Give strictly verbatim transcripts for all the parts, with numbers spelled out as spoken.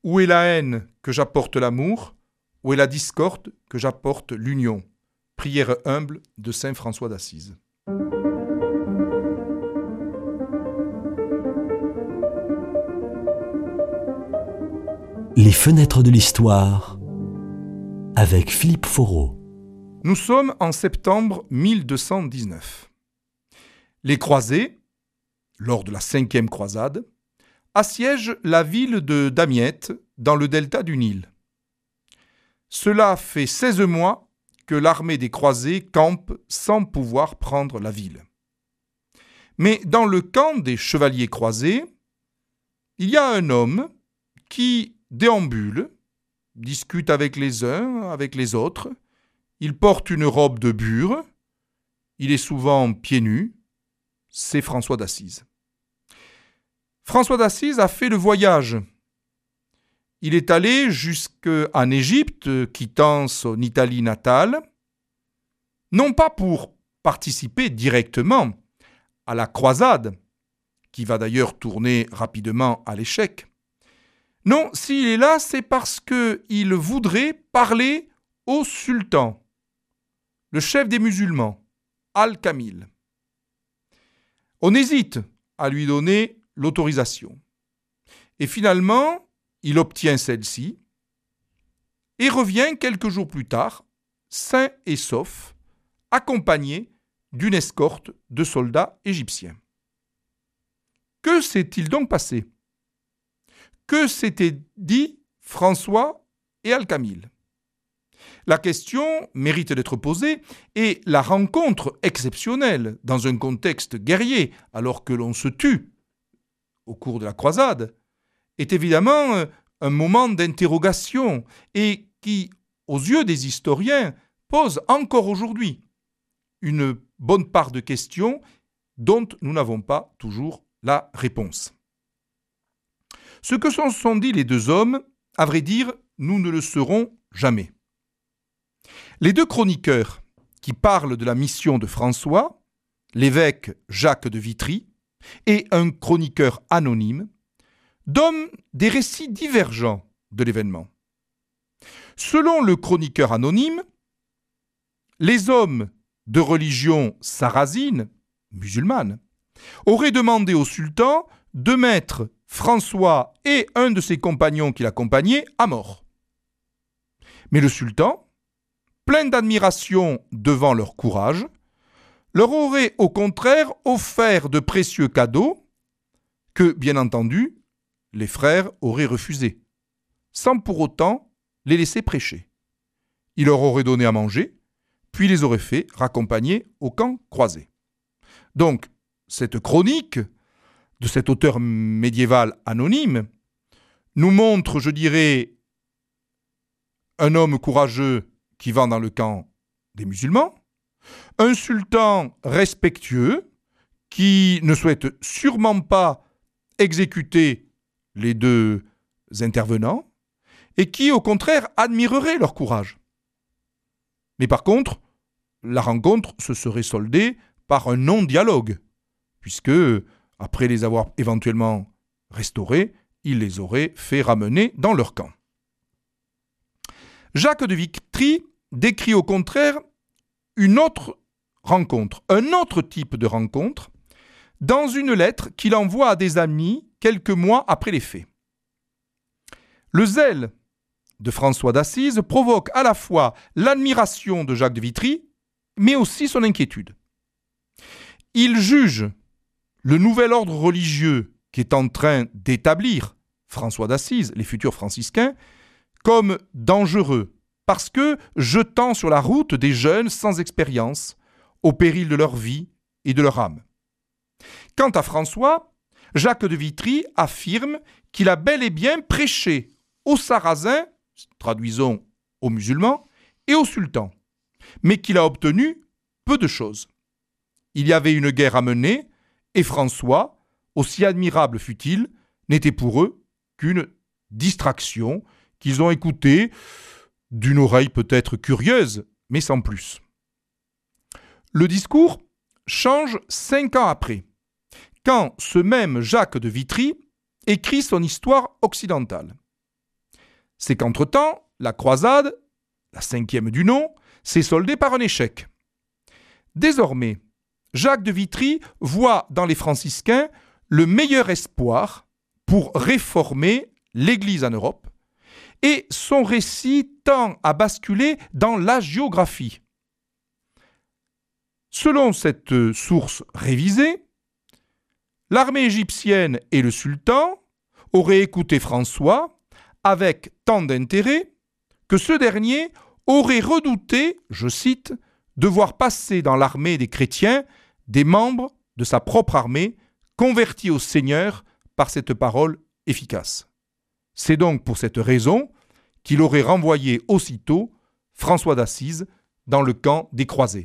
Où est la haine que j'apporte l'amour? Où est la discorde que j'apporte l'union? Prière humble de saint François d'Assise. Les fenêtres de l'histoire avec Philippe Foreau. Nous sommes en septembre mille deux cent dix-neuf. Les croisés, lors de la cinquième croisade, assiègent la ville de Damiette dans le delta du Nil. Cela fait seize mois que l'armée des croisés campe sans pouvoir prendre la ville. Mais dans le camp des chevaliers croisés, il y a un homme qui déambule, discute avec les uns, avec les autres. Il porte une robe de bure, il est souvent pieds nus, c'est François d'Assise. François d'Assise a fait le voyage. Il est allé jusqu'en Égypte, quittant son Italie natale, non pas pour participer directement à la croisade, qui va d'ailleurs tourner rapidement à l'échec. Non, s'il est là, c'est parce qu'il voudrait parler au sultan, le chef des musulmans, Al-Kamil. On hésite à lui donner l'autorisation. Et finalement, il obtient celle-ci et revient quelques jours plus tard, sain et sauf, accompagné d'une escorte de soldats égyptiens. Que s'est-il donc passé? Que s'étaient dit François et Al-Kamil? La question mérite d'être posée et la rencontre exceptionnelle dans un contexte guerrier, alors que l'on se tue au cours de la croisade, est évidemment un moment d'interrogation et qui, aux yeux des historiens, pose encore aujourd'hui une bonne part de questions dont nous n'avons pas toujours la réponse. Ce que se sont dit les deux hommes, à vrai dire, nous ne le saurons jamais. Les deux chroniqueurs qui parlent de la mission de François, l'évêque Jacques de Vitry et un chroniqueur anonyme, donnent des récits divergents de l'événement. Selon le chroniqueur anonyme, les hommes de religion sarrasine, musulmane, auraient demandé au sultan de mettre François et un de ses compagnons qui l'accompagnaient à mort. Mais le sultan, plein d'admiration devant leur courage, leur aurait au contraire offert de précieux cadeaux que, bien entendu, les frères auraient refusés, sans pour autant les laisser prêcher. Il leur aurait donné à manger, puis les aurait fait raccompagner au camp croisé. Donc, cette chronique de cet auteur médiéval anonyme nous montre, je dirais, un homme courageux qui va dans le camp des musulmans, un sultan respectueux qui ne souhaite sûrement pas exécuter les deux intervenants et qui, au contraire, admirerait leur courage. Mais par contre, la rencontre se serait soldée par un non-dialogue, puisque, après les avoir éventuellement restaurés, il les aurait fait ramener dans leur camp. Jacques de Vitry décrit au contraire une autre rencontre, un autre type de rencontre, dans une lettre qu'il envoie à des amis quelques mois après les faits. Le zèle de François d'Assise provoque à la fois l'admiration de Jacques de Vitry, mais aussi son inquiétude. Il juge le nouvel ordre religieux qu'est en train d'établir François d'Assise, les futurs franciscains, comme dangereux, parce que jetant sur la route des jeunes sans expérience, au péril de leur vie et de leur âme. Quant à François, Jacques de Vitry affirme qu'il a bel et bien prêché aux Sarrasins, traduisons aux musulmans, et au sultan, mais qu'il a obtenu peu de choses. Il y avait une guerre à mener, et François, aussi admirable fût-il, n'était pour eux qu'une distraction qu'ils ont écoutée d'une oreille peut-être curieuse, mais sans plus. Le discours change cinq ans après, quand ce même Jacques de Vitry écrit son histoire occidentale. c'est qu'entre-temps, la croisade, la cinquième du nom, s'est soldée par un échec. Désormais, Jacques de Vitry voit dans les franciscains le meilleur espoir pour réformer l'Église en Europe, et son récit tend à basculer dans l'hagiographie. Selon cette source révisée, l'armée égyptienne et le sultan auraient écouté François avec tant d'intérêt que ce dernier aurait redouté, je cite, de voir passer dans l'armée des chrétiens des membres de sa propre armée convertis au Seigneur par cette parole efficace. C'est donc pour cette raison qu'il aurait renvoyé aussitôt François d'Assise dans le camp des croisés.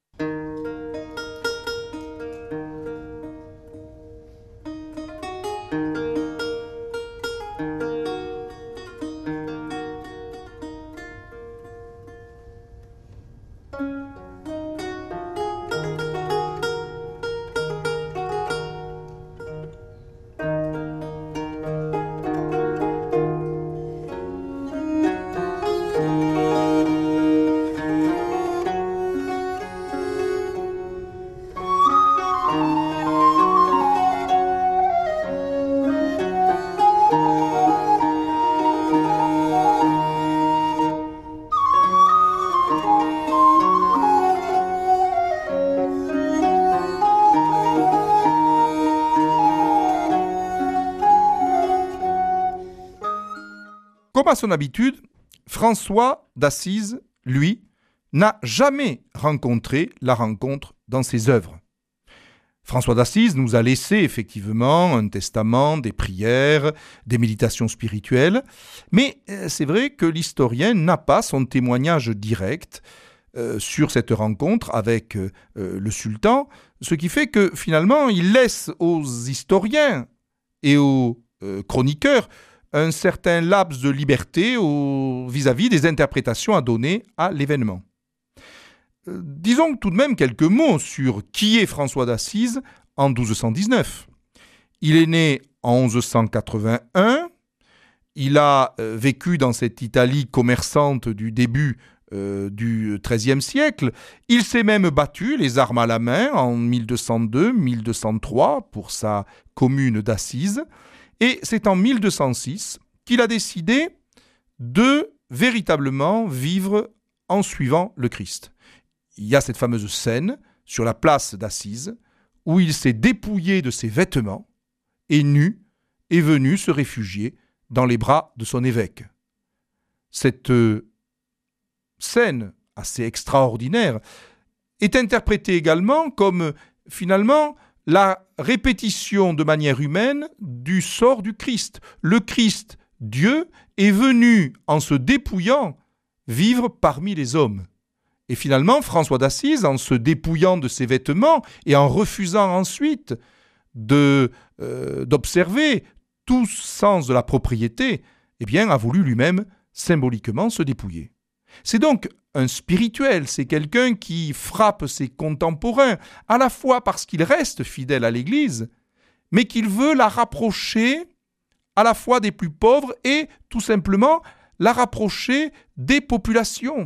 Comme à son habitude, François d'Assise, lui, n'a jamais rencontré la rencontre dans ses œuvres. François d'Assise nous a laissé effectivement un testament, des prières, des méditations spirituelles, mais c'est vrai que l'historien n'a pas son témoignage direct euh, sur cette rencontre avec euh, le sultan, ce qui fait que finalement il laisse aux historiens et aux euh, chroniqueurs un certain laps de liberté au, vis-à-vis des interprétations à donner à l'événement. Euh, disons tout de même quelques mots sur qui est François d'Assise en douze cent dix-neuf. Il est né en onze cent quatre-vingt-un, il a euh, vécu dans cette Italie commerçante du début euh, du treizième siècle, il s'est même battu les armes à la main en mille deux cent deux mille deux cent trois pour sa commune d'Assise. Et c'est en mille deux cent six qu'il a décidé de véritablement vivre en suivant le Christ. Il y a cette fameuse scène sur la place d'Assise où il s'est dépouillé de ses vêtements et nu est venu se réfugier dans les bras de son évêque. Cette scène assez extraordinaire est interprétée également comme finalement la répétition de manière humaine du sort du Christ. Le Christ, Dieu, est venu, en se dépouillant, vivre parmi les hommes. Et finalement, François d'Assise, en se dépouillant de ses vêtements et en refusant ensuite de, euh, d'observer tout sens de la propriété, eh bien, a voulu lui-même symboliquement se dépouiller. C'est donc un spirituel, c'est quelqu'un qui frappe ses contemporains, à la fois parce qu'il reste fidèle à l'Église, mais qu'il veut la rapprocher à la fois des plus pauvres et, tout simplement, la rapprocher des populations.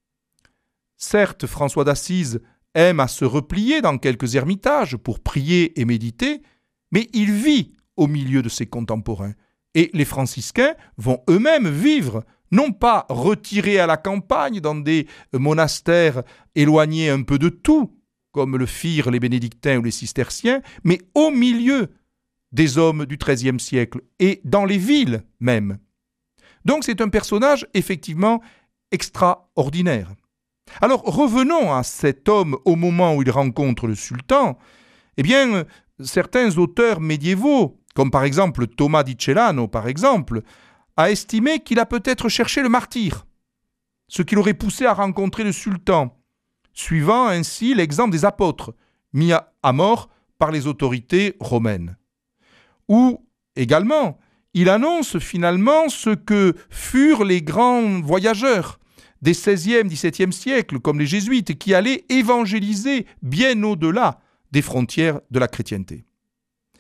Certes, François d'Assise aime à se replier dans quelques ermitages pour prier et méditer, mais il vit au milieu de ses contemporains. Et les franciscains vont eux-mêmes vivre non pas retirés à la campagne dans des monastères éloignés un peu de tout, comme le firent les bénédictins ou les cisterciens, mais au milieu des hommes du treizième siècle et dans les villes même. Donc c'est un personnage effectivement extraordinaire. Alors revenons à cet homme au moment où il rencontre le sultan. Eh bien, certains auteurs médiévaux, comme par exemple Thomas di Celano, par exemple, a estimé qu'il a peut-être cherché le martyre, ce qui l'aurait poussé à rencontrer le sultan, suivant ainsi l'exemple des apôtres, mis à mort par les autorités romaines. Ou également, il annonce finalement ce que furent les grands voyageurs des seizième, dix-septième siècles, comme les jésuites, qui allaient évangéliser bien au-delà des frontières de la chrétienté.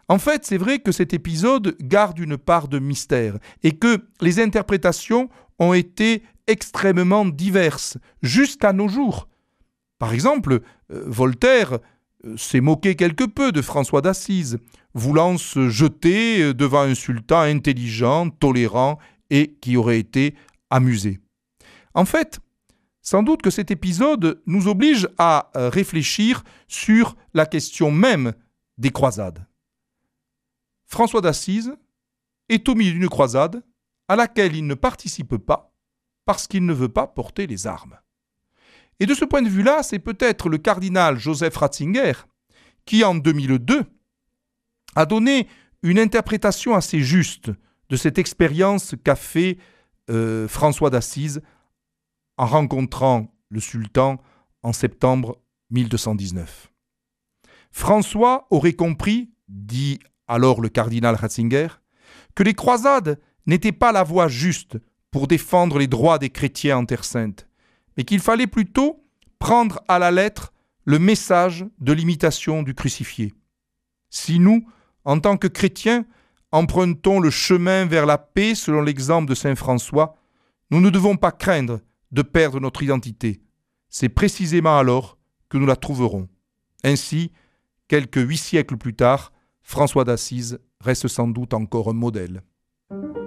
En fait, c'est vrai que cet épisode garde une part de mystère et que les interprétations ont été extrêmement diverses jusqu'à nos jours. Par exemple, euh, Voltaire euh, s'est moqué quelque peu de François d'Assise, voulant se jeter devant un sultan intelligent, tolérant et qui aurait été amusé. En fait, sans doute que cet épisode nous oblige à euh, réfléchir sur la question même des croisades. François d'Assise est au milieu d'une croisade à laquelle il ne participe pas parce qu'il ne veut pas porter les armes. Et de ce point de vue-là, c'est peut-être le cardinal Joseph Ratzinger qui, en deux mille deux, a donné une interprétation assez juste de cette expérience qu'a fait euh, François d'Assise en rencontrant le sultan en septembre mille deux cent dix-neuf. François aurait compris, dit alors le cardinal Ratzinger, que les croisades n'étaient pas la voie juste pour défendre les droits des chrétiens en Terre Sainte, mais qu'il fallait plutôt prendre à la lettre le message de l'imitation du crucifié. Si nous, en tant que chrétiens, empruntons le chemin vers la paix selon l'exemple de saint François, nous ne devons pas craindre de perdre notre identité. C'est précisément alors que nous la trouverons. Ainsi, quelques huit siècles plus tard, François d'Assise reste sans doute encore un modèle.